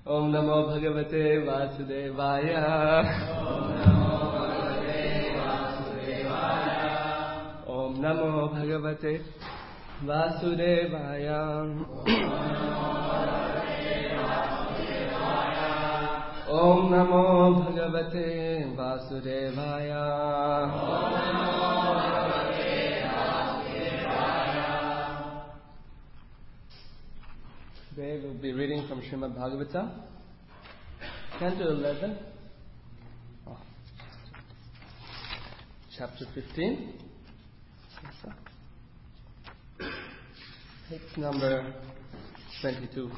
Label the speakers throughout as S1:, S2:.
S1: Om Namo Bhagavate Vasudevaya. Om Namo Bhagavate Vasudevaya. Om Namo Bhagavate Vasudevaya. Today we'll be reading from Srimad Bhagavatam, Canto 11, Chapter 15, text number 22.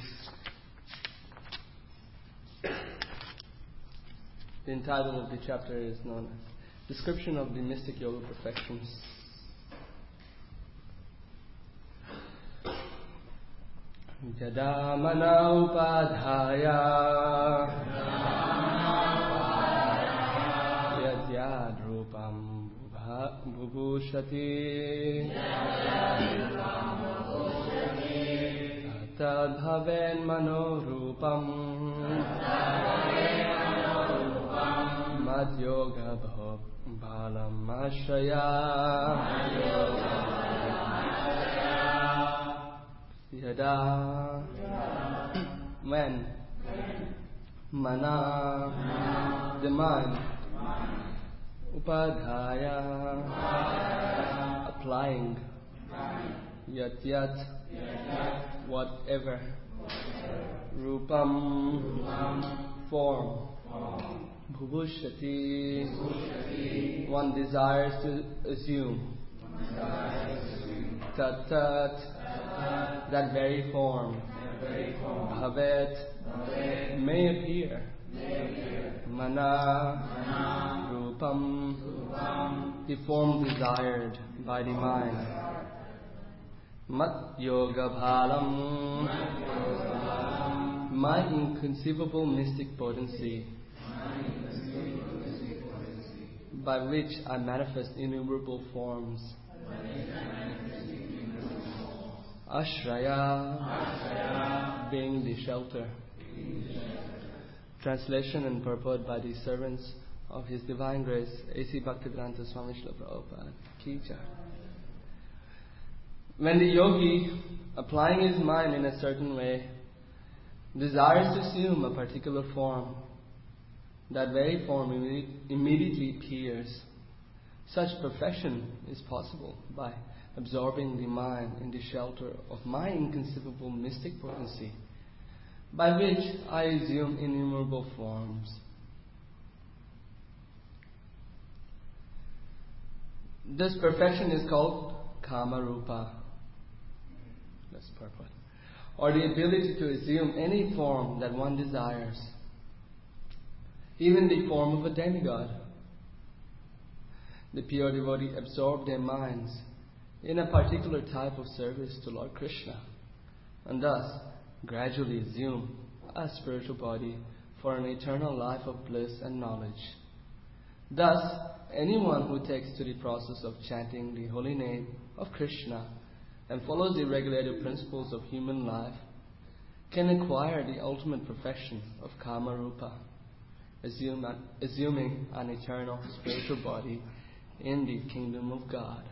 S1: The title of the chapter is known as Description of the Mystic Yoga Perfections. Yada mana upadhaya yadyad rupam bhubushati tad bhaven mano rupam mad yoga bhalam ashraya. Yada, when, mana, the mind, upadhaya, applying, yat, whatever, rupam, form, bhubushati, one desires to assume, tat, that very form, bhavet, may appear, mana, rupam, the form desired by the mind, mat yoga bhalam, my inconceivable mystic potency, by which I manifest innumerable forms. Ashraya, being the shelter. Translation and purport by the servants of His Divine Grace, A.C. Bhaktivedanta Swami Srila Prabhupada Ki Jai. When the yogi, applying his mind in a certain way, desires to assume a particular form, that very form immediately appears. Such perfection is possible by absorbing the mind in the shelter of my inconceivable mystic potency, by which I assume innumerable forms. This perfection is called Kama Rupa. That's purport. Or the ability to assume any form that one desires, even the form of a demigod. The pure devotee absorb their minds in a particular type of service to Lord Krishna, and thus gradually assume a spiritual body for an eternal life of bliss and knowledge. Thus, anyone who takes to the process of chanting the holy name of Krishna and follows the regulated principles of human life can acquire the ultimate perfection of Kama Rupa, assuming an eternal spiritual body in the kingdom of God.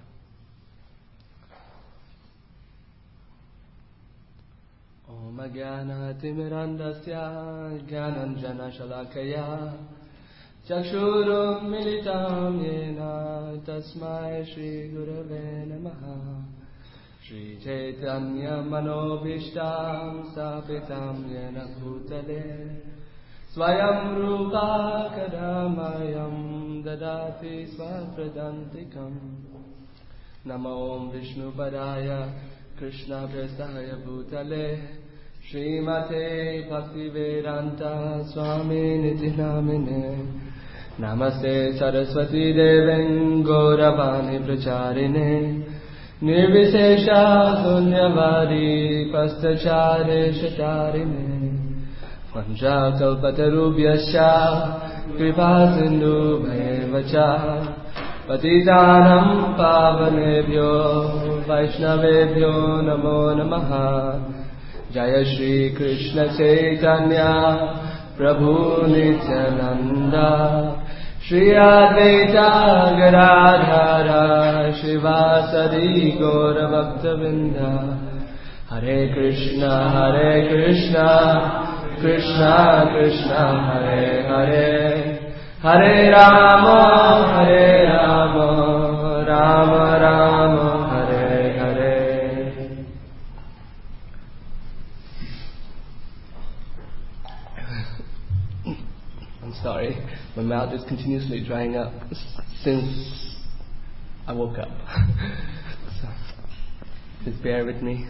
S1: Om Jnana Timirandasya Jnananjana Shalakaya Chakshurum Militam Yena Tasmai Shri Gurave Namaha Shri Chaitanya Manobhishtam Sapitam Yena Bhutale Swayam Rupa Kadamayam Dadati Svapradantikam Namo Vishnu Padaya Krishna Prestaya Bhutale Srimate Bhaktivedanta Swami Niti Namine Namaste Saraswati Deven Gauravani Pracharine Nirvisesha Sunyavari Pastachare Shatarine Vanja Kalpatarubhyasya Kripa Sindhu Bhaivacha Patitanam Pavanebhyo Vaishnavebhyo Namo Namaha Jaya Shri Krishna Chaitanya Prabhu Nityananda Shri Advaita Gadadhara Shivasadi Gaura Bhaktavinda Hare Krishna Krishna Krishna Hare Hare Hare Rama Rama Rama Hare Hare. I'm sorry, my mouth is continuously drying up since I woke up. So, please bear with me.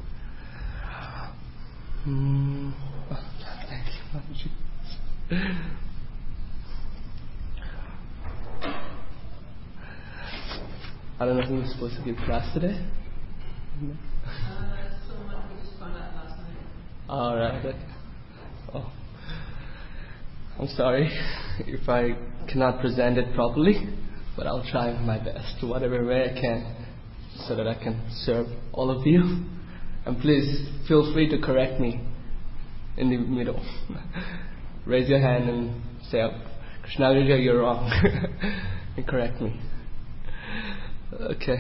S1: Thank you, Mataji. I don't know who was supposed to give class today.
S2: Someone who just found out last night.
S1: All right. Okay. Oh. I'm sorry if I cannot present it properly, but I'll try my best, whatever way I can, so that I can serve all of you. And please feel free to correct me in the middle. Raise your hand and say, Krishnagirja, you're wrong. And correct me. Okay.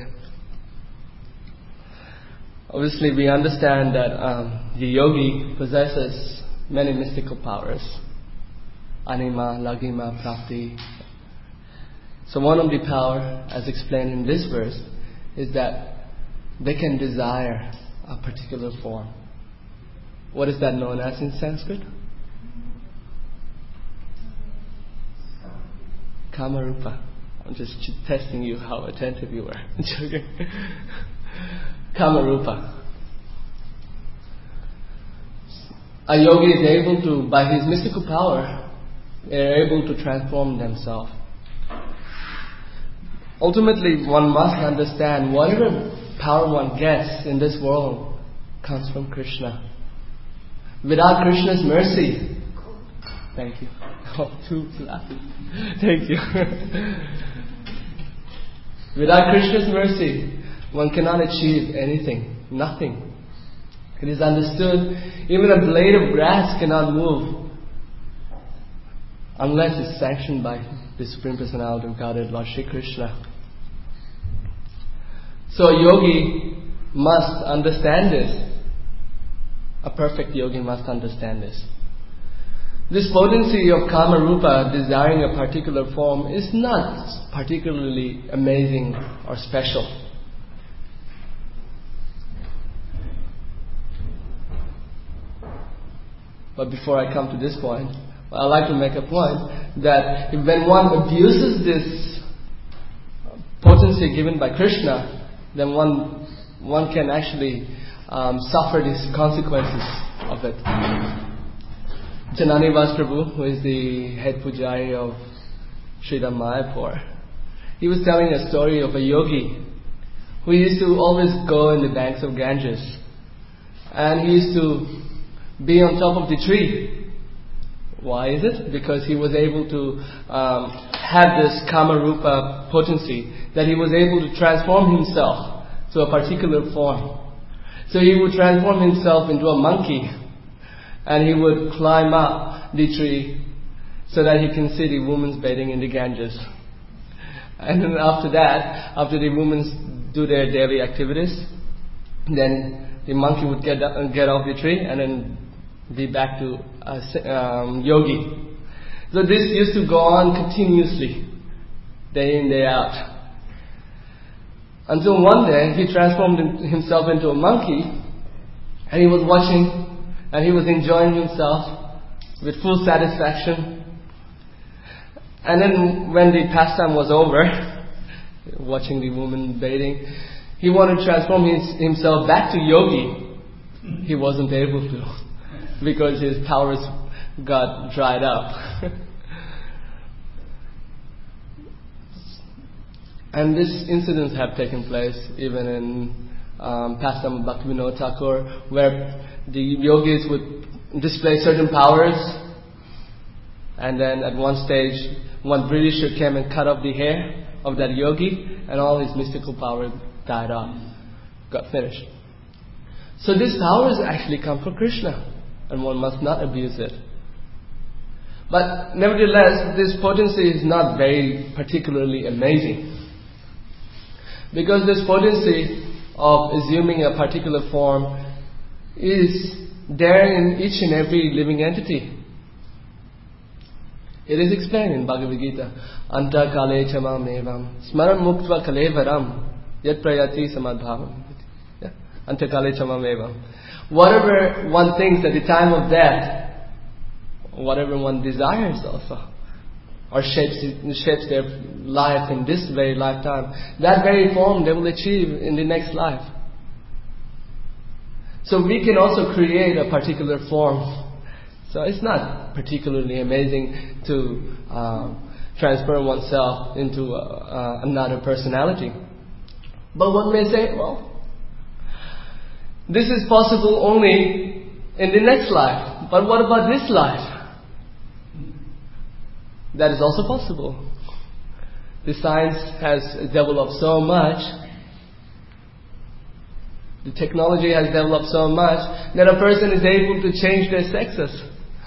S1: Obviously, we understand that the yogi possesses many mystical powers. Anima, Lagima, Prapti. So one of the power, as explained in this verse, is that they can desire a particular form. What is that known as in Sanskrit? Kamarupa. I'm just testing you how attentive you were. Kamarupa. A yogi is able to, by his mystical power, they are able to transform themselves. Ultimately, one must understand whatever power one gets in this world comes from Krishna. Without Krishna's mercy, thank you. Oh, too laughing. Thank you. Without Krishna's mercy, one cannot achieve anything, nothing. It is understood, even a blade of grass cannot move unless it's sanctioned by the Supreme Personality of Godhead, Lord Shri Krishna. So a yogi must understand this. A perfect yogi must understand this. This potency of Kama Rupa, desiring a particular form, is not particularly amazing or special. But before I come to this point, I'd like to make a point that when one abuses this potency given by Krishna, then one can actually suffer these consequences of it. Janani Vas Prabhu, who is the head pujari of Sridham Mayapur, he was telling a story of a yogi who used to always go in the banks of Ganges, and he used to be on top of the tree. Why is it? Because he was able to have this Kama Rupa potency, that he was able to transform himself to a particular form. So he would transform himself into a monkey, and he would climb up the tree so that he can see the women bathing in the Ganges. And then after that, after the women do their daily activities, then the monkey would get off the tree and then be back to yogi. So this used to go on continuously, day in, day out. Until one day he transformed himself into a monkey, and he was watching and he was enjoying himself with full satisfaction. And then when the pastime was over, watching the woman bathing, he wanted to transform himself back to yogi. He wasn't able to, because his powers got dried up. And these incidents have taken place even in pastime of Bhaktivinoda Thakur, where the yogis would display certain powers, and then at one stage one Britisher came and cut off the hair of that yogi, and all his mystical power died off, got finished. So these powers actually come from Krishna, and one must not abuse it. But nevertheless, this potency is not very particularly amazing. Because this potency of assuming a particular form is there in each and every living entity. It is explained in Bhagavad Gita, Anta kale chamam evam smaran muktva kalevaram yat prayati samadbhavam. Anta kale chamam evam. Whatever one thinks at the time of death, whatever one desires also, or shapes their life in this very lifetime, that very form they will achieve in the next life. So we can also create a particular form. So it's not particularly amazing to transfer oneself into another personality. But one may say, well, this is possible only in the next life. But what about this life? That is also possible. The science has developed so much, the technology has developed so much, that a person is able to change their sexes.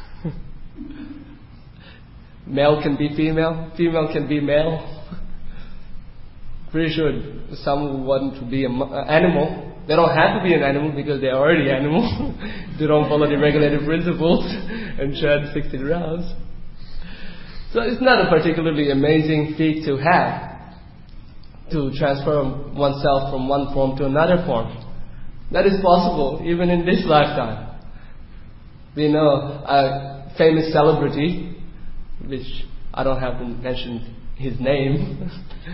S1: Male can be female, female can be male. Pretty sure some want to be an animal. They don't have to be an animal because they're already animal. They don't follow the regulative principles and tread 60 rounds. So it's not a particularly amazing feat to have, to transfer oneself from one form to another form. That is possible even in this lifetime. We know a famous celebrity, which I don't have to mention his name.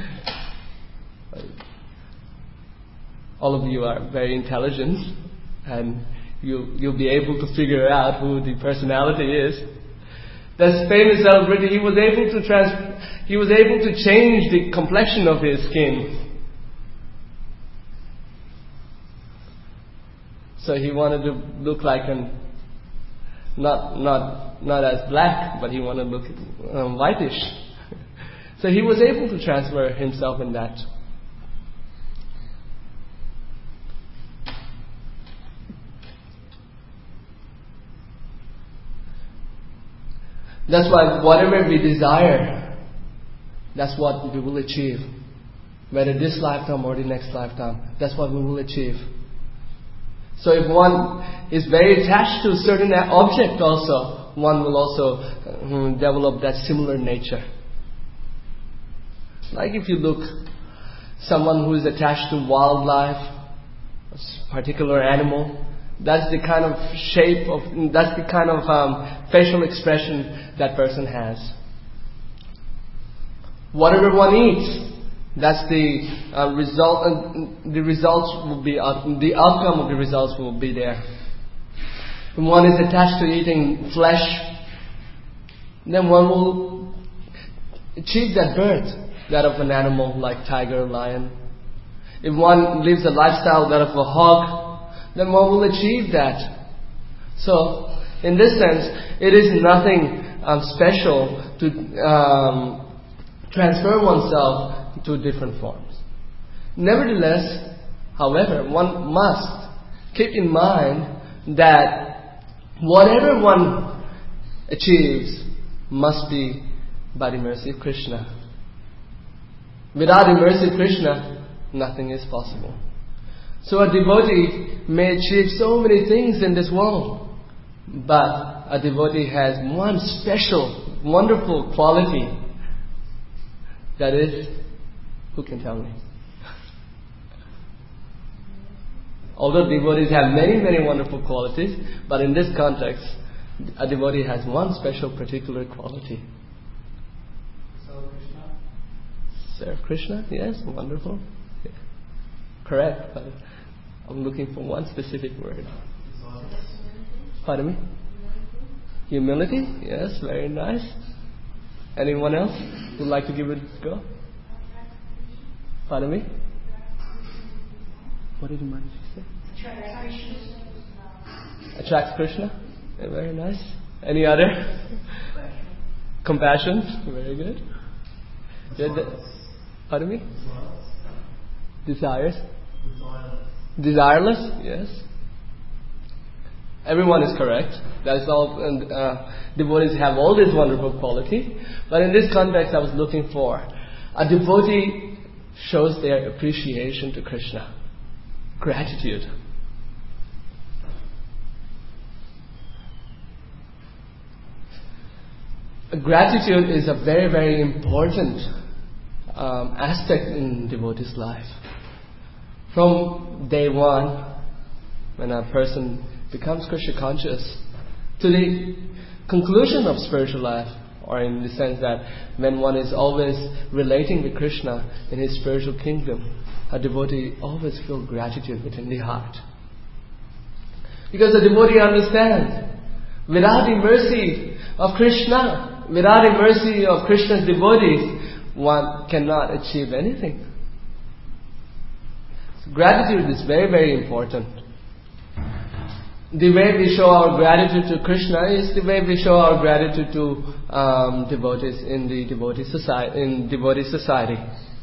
S1: All of you are very intelligent, and you'll be able to figure out who the personality is. This famous celebrity, he was able to change the complexion of his skin. So he wanted to look like not as black, but he wanted to look whitish. So he was able to transfer himself in that. That's why whatever we desire, that's what we will achieve. Whether this lifetime or the next lifetime, that's what we will achieve. So if one is very attached to a certain object also, one will also develop that similar nature. Like if you look, someone who is attached to wildlife, a particular animal, that's the kind of shape of, that's the kind of facial expression that person has. Whatever one eats, that's the result. The results will be the outcome of the results will be there. When one is attached to eating flesh, then one will achieve that birth, that of an animal like tiger, lion. If one lives a lifestyle that of a hog, then one will achieve that. So, in this sense, it is nothing special to transfer oneself to different forms. Nevertheless, however, one must keep in mind that whatever one achieves must be by the mercy of Krishna. Without the mercy of Krishna, nothing is possible. So a devotee may achieve so many things in this world, but a devotee has one special, wonderful quality. That is, who can tell me? Although devotees have many, many wonderful qualities, but in this context, a devotee has one special, particular quality.
S3: Serve Krishna?
S1: Serve Krishna? Yes, wonderful. Yeah. Correct, but I'm looking for one specific word. Pardon me? Humility? Yes, very nice. Anyone else would like to give it a go? Pardon me? What did Manji say? Attracts Krishna? Yeah, very nice. Any other? Compassion? Very good. Pardon me? Desires? Desireless? Yes. Everyone is correct. That's all. And devotees have all this wonderful quality. But in this context, I was looking for a devotee shows their appreciation to Krishna, gratitude. Gratitude is a very, very important aspect in devotee's life. From day one, when a person becomes Krishna conscious, to the conclusion of spiritual life, or in the sense that when one is always relating with Krishna in his spiritual kingdom, a devotee always feels gratitude within the heart. Because the devotee understands, without the mercy of Krishna, without the mercy of Krishna's devotees, one cannot achieve anything. So gratitude is very, very important. The way we show our gratitude to Krishna is the way we show our gratitude to devotees in the devotee society.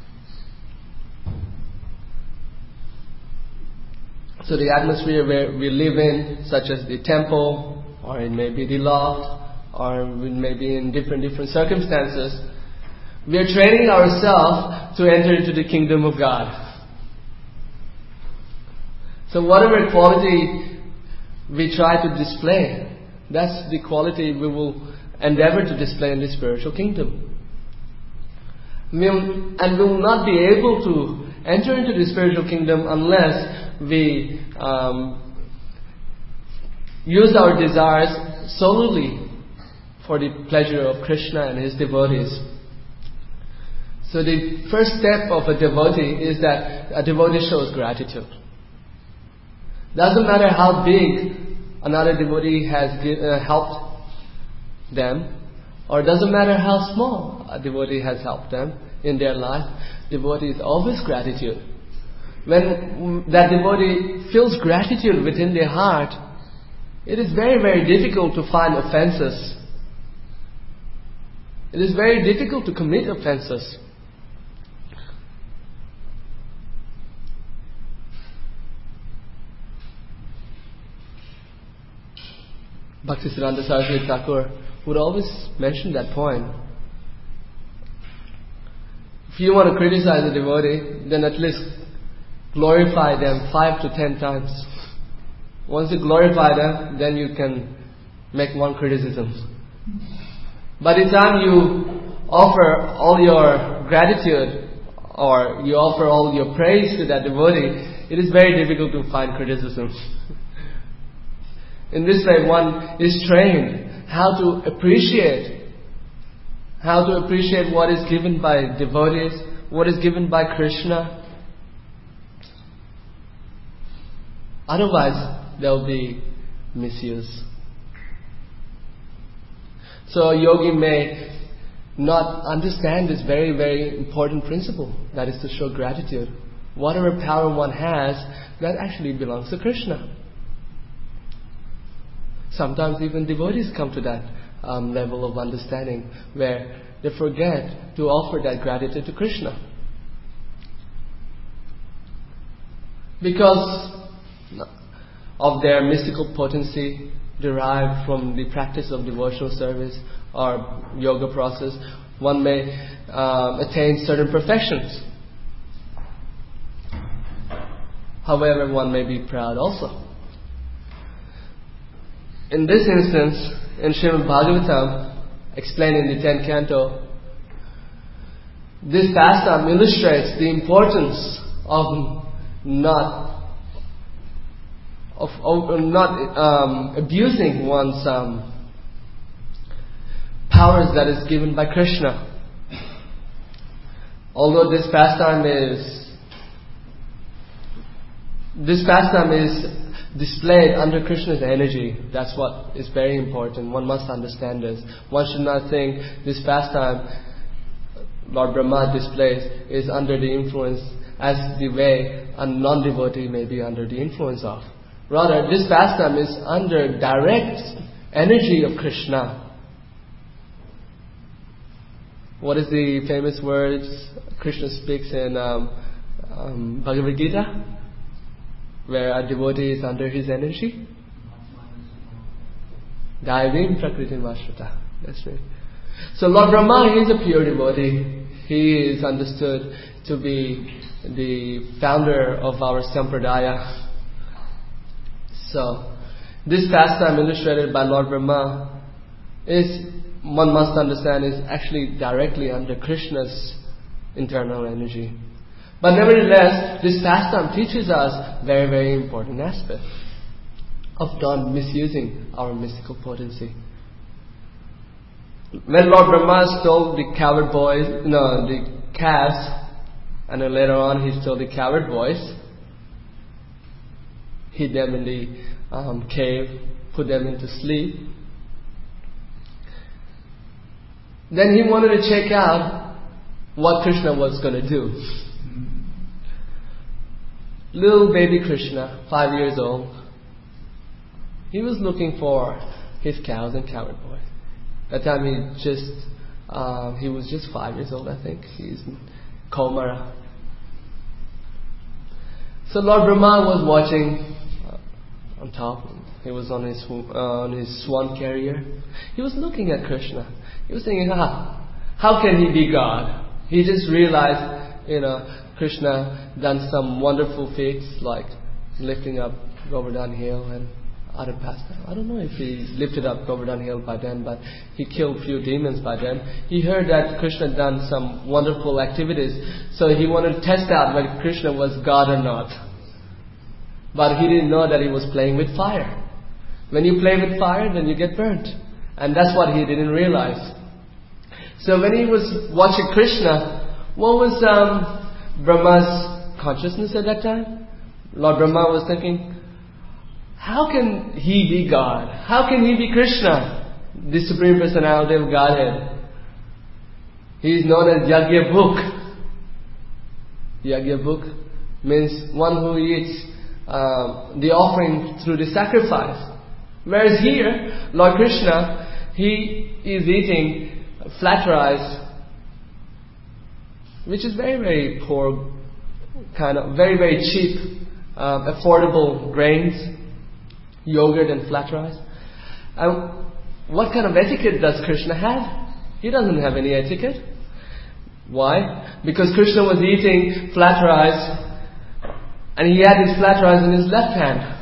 S1: So the atmosphere where we live in, such as the temple, or it may be the loft, or it may be in different circumstances, we are training ourselves to enter into the kingdom of God. So whatever quality we try to display, that's the quality we will endeavor to display in the spiritual kingdom. And we will not be able to enter into the spiritual kingdom unless we use our desires solely for the pleasure of Krishna and his devotees. So the first step of a devotee is that a devotee shows gratitude. Doesn't matter how big another devotee has helped them, or doesn't matter how small a devotee has helped them in their life, devotee is always gratitude. When that devotee feels gratitude within their heart, it is very, very difficult to find offenses. It is very difficult to commit offenses. Bhaktisiddhanta Saraswati Thakur would always mention that point. If you want to criticize a devotee, then at least glorify them 5 to 10 times. Once you glorify them, then you can make one criticism. By the time you offer all your gratitude, or you offer all your praise to that devotee, it is very difficult to find criticism. In this way, one is trained how to appreciate what is given by devotees, what is given by Krishna. Otherwise, there will be misuse. So a yogi may not understand this very, very important principle, that is to show gratitude. Whatever power one has, that actually belongs to Krishna. Sometimes even devotees come to that level of understanding where they forget to offer that gratitude to Krishna. Because of their mystical potency derived from the practice of devotional service or yoga process, one may attain certain perfections. However, one may be proud also. In this instance, in Srimad Bhagavatam, explained in the 10th canto, this pastime illustrates the importance of not abusing one's powers that is given by Krishna. Although this pastime is displayed under Krishna's energy, that's what is very important. One must understand this. One should not think this pastime Lord Brahma displays is under the influence as the way a non-devotee may be under the influence of. Rather, this pastime is under direct energy of Krishna. What is the famous words Krishna speaks in Bhagavad Gita? Where a devotee is under his energy? Daivim Prakritim Ashrita. That's right. So Lord Brahma, he is a pure devotee. He is understood to be the founder of our Sampradaya. So, this pastime illustrated by Lord Brahma is, one must understand, is actually directly under Krishna's internal energy. But nevertheless, this pastime teaches us very, very important aspect of not misusing our mystical potency. When Lord Brahma stole the the calves, and then later on he stole the coward boys, hid them in the cave, put them into sleep. Then he wanted to check out what Krishna was going to do. Little baby Krishna, 5 years old, he was looking for his cows and coward boys. That time he was just 5 years old, I think. He's in Kaumara. So Lord Brahma was watching on top. He was on his swan carrier. He was looking at Krishna. He was thinking, how can he be God? He just realized, Krishna done some wonderful feats like lifting up Govardhan Hill and other pastime. I don't know if he lifted up Govardhan Hill by then, but he killed few demons by then. He heard that Krishna done some wonderful activities, so he wanted to test out whether Krishna was God or not. But he didn't know that he was playing with fire. When you play with fire, then you get burnt. And that's what he didn't realize. So when he was watching Krishna, what was Brahma's consciousness at that time? Lord Brahma was thinking, how can he be God? How can he be Krishna, the Supreme Personality of Godhead? He is known as Yagyabhuk. Yagyabhuk means one who eats the offering through the sacrifice. Whereas here, Lord Krishna, he is eating flat rice, which is very, very poor, very, very cheap, affordable grains, yogurt and flat rice. What kind of etiquette does Krishna have? He doesn't have any etiquette. Why? Because Krishna was eating flat rice, and he had his flat rice in his left hand.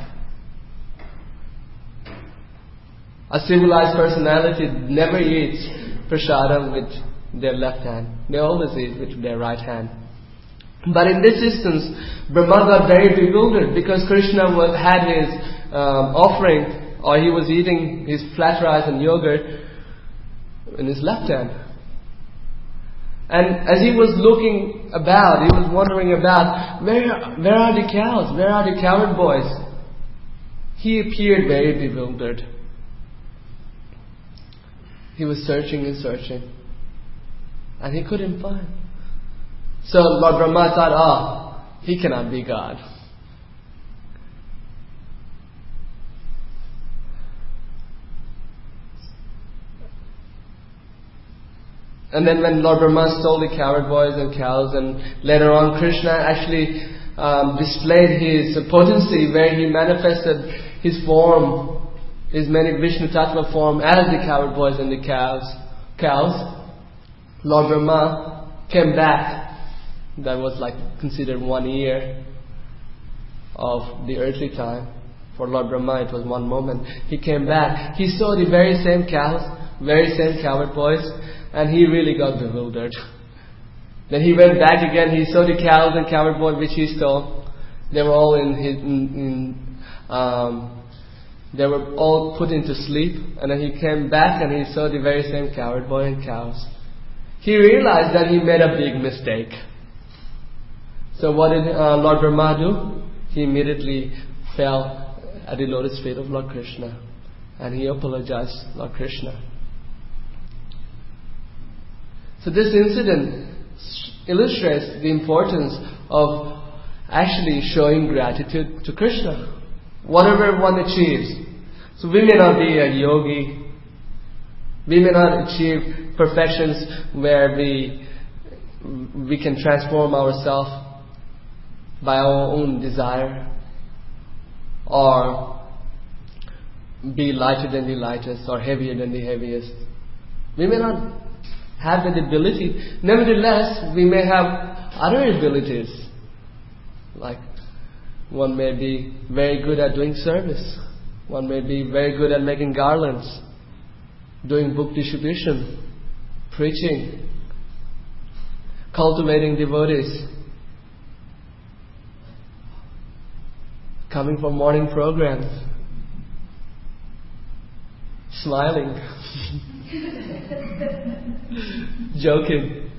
S1: A civilized personality never eats prasadam with their left hand. They always eat with their right hand. But in this instance, Brahma got very bewildered because Krishna had his offering, or he was eating his flat rice and yogurt in his left hand. And as he was looking about, he was wondering about, where are the cows? Where are the coward boys? He appeared very bewildered. He was searching and searching, and he couldn't find. So Lord Brahma thought, he cannot be God. And then when Lord Brahma stole the coward boys and cows, and later on Krishna actually displayed his potency, where he manifested his form, his many Vishnu Tattva form as the coward boys and the cows. Lord Brahma came back. That was considered 1 year of the earthly time. For Lord Brahma it was 1 moment. He came back. He saw the very same cows, very same coward boys, and he really got bewildered. Then he went back again. He saw the cows and coward boys which he stole. They were all they were all put into sleep. And then he came back and he saw the very same coward boy and cows. He realized that he made a big mistake. So what did Lord Brahma do? He immediately fell at the lotus feet of Lord Krishna, and he apologized to Lord Krishna. So this incident illustrates the importance of actually showing gratitude to Krishna, whatever one achieves. So we may not be a yogi, we may not achieve perfections where we can transform ourselves by our own desire, or be lighter than the lightest or heavier than the heaviest. We may not have that ability. Nevertheless, we may have other abilities. Like one may be very good at doing service. One may be very good at making garlands, doing book distribution, preaching, cultivating devotees, coming for morning programs, smiling, joking.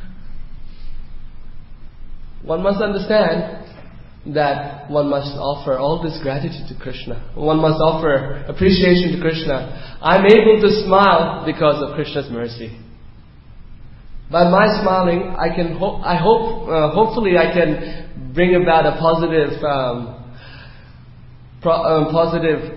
S1: One must understand that one must offer all this gratitude to Krishna. One must offer appreciation to Krishna. I'm able to smile because of Krishna's mercy. By my smiling, hopefully I can bring about a positive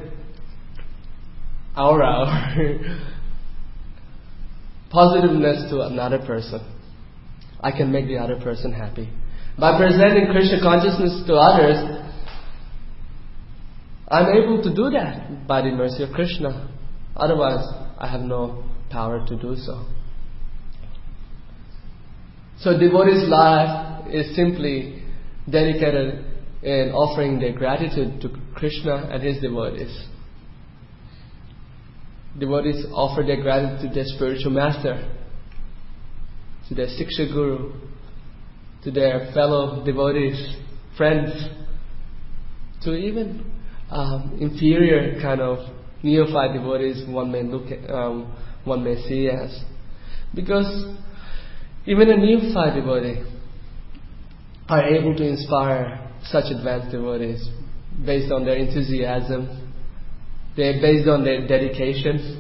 S1: aura, positiveness to another person. I can make the other person happy. By presenting Krishna consciousness to others, I'm able to do that by the mercy of Krishna. Otherwise, I have no power to do so. So devotee's life is simply dedicated in offering their gratitude to Krishna and His devotees. Devotees offer their gratitude to their spiritual master, to their Siksha Guru, to their fellow devotees, friends, to even inferior kind of neophyte devotees one may see as. Because even a neophyte devotee are able to inspire such advanced devotees based on their enthusiasm, based on their dedication.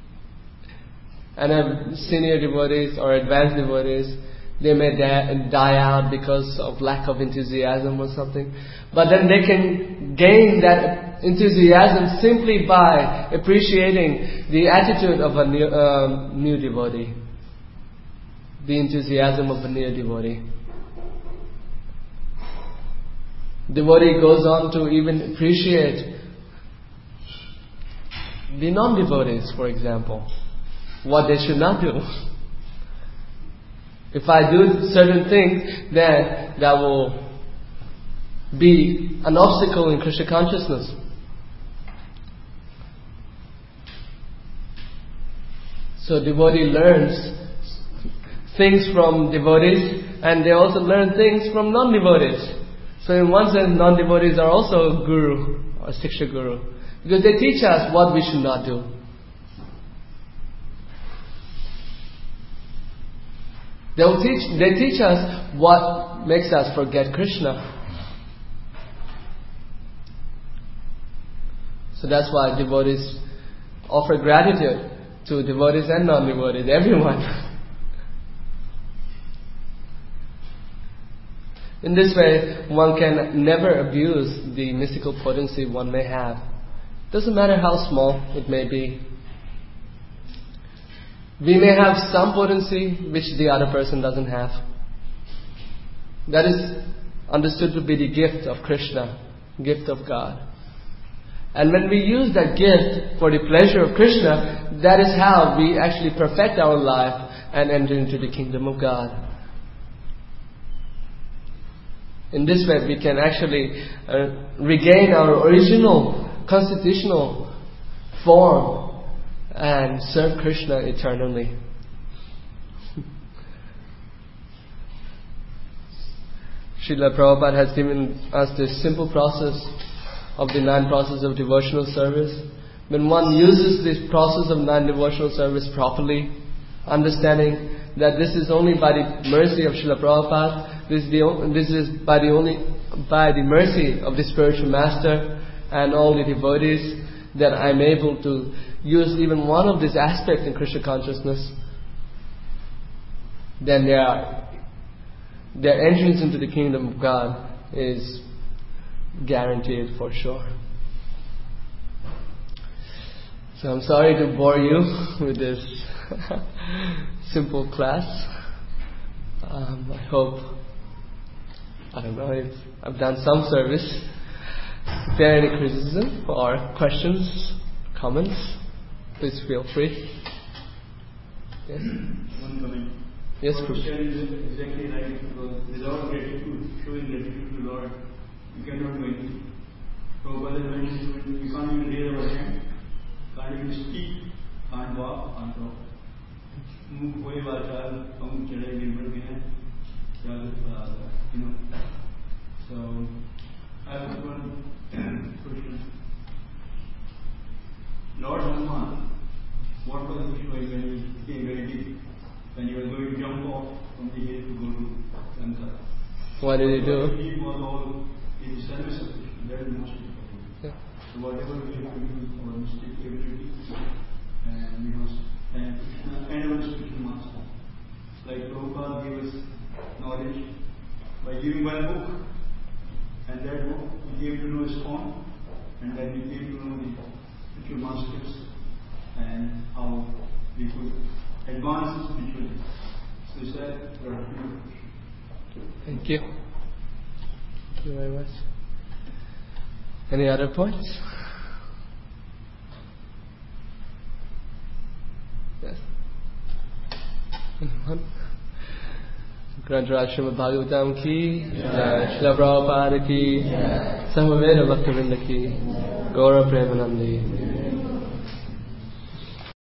S1: And senior devotees or advanced devotees, they may die out because of lack of enthusiasm or something. But then they can gain that enthusiasm simply by appreciating the attitude of a new devotee, the enthusiasm of a new devotee. Devotee goes on to even appreciate the non-devotees, for example, what they should not do. If I do certain things, then that will be an obstacle in Krishna consciousness. So devotee learns things from devotees, and they also learn things from non-devotees. So in one sense, non-devotees are also a guru or Siksha Guru, because they teach us what we should not do. They teach us what makes us forget Krishna. So that's why devotees offer gratitude to devotees and non-devotees, everyone. In this way, one can never abuse the mystical potency one may have. Doesn't matter how small it may be. We may have some potency which the other person doesn't have. That is understood to be the gift of Krishna, gift of God. And when we use that gift for the pleasure of Krishna, that is how we actually perfect our life and enter into the kingdom of God. In this way, we can actually regain our original constitutional form and serve Krishna eternally. Srila Prabhupada has given us this simple process of the 9 processes of devotional service. When one uses this process of 9 devotional service properly, understanding that this is only by the mercy of Srila Prabhupada, this is by the mercy of the spiritual master and all the devotees, that I'm able to use even one of these aspects in Krishna consciousness, then their entrance into the kingdom of God is guaranteed for sure. So I'm sorry to bore you with this simple class. I hope, I don't know if I've done some service. If there are any criticism or questions, comments, please feel free. Yes.
S4: One comment.
S1: Yes,
S4: what
S1: Prabhu.
S4: you said is exactly right, because without gratitude, showing gratitude to the Lord, you cannot do anything. Prabhupada mentioned we can't even raise our hand, can't even speak, can't walk, can't talk. मुंह कोई वाचाल हम चढ़े गिरबड़ के हैं, So I have one question. Lord Hanuman, what was he showing when he became very big? When he was going to jump off from the hill to go to Lanka?
S1: What did he do?
S4: He was all in service of Krishna. That is the most important.
S1: Yeah.
S4: So whatever we have to use our mystic ability, and we must thank Krishna and our spiritual master. Like Prabhupada gave us knowledge by giving one book, and that book we came to know ISKCON, and then we came to know the spiritual masters and how we could advance spiritually. So is that gratitude.
S1: Thank you. Thank you very much. Any other points? Yes. Anyone? Grandra Srimad Bhagavatam ki, Srila Prabhupada ki, Samaveda Bhaktivinoda ki, Gaura Premanandi.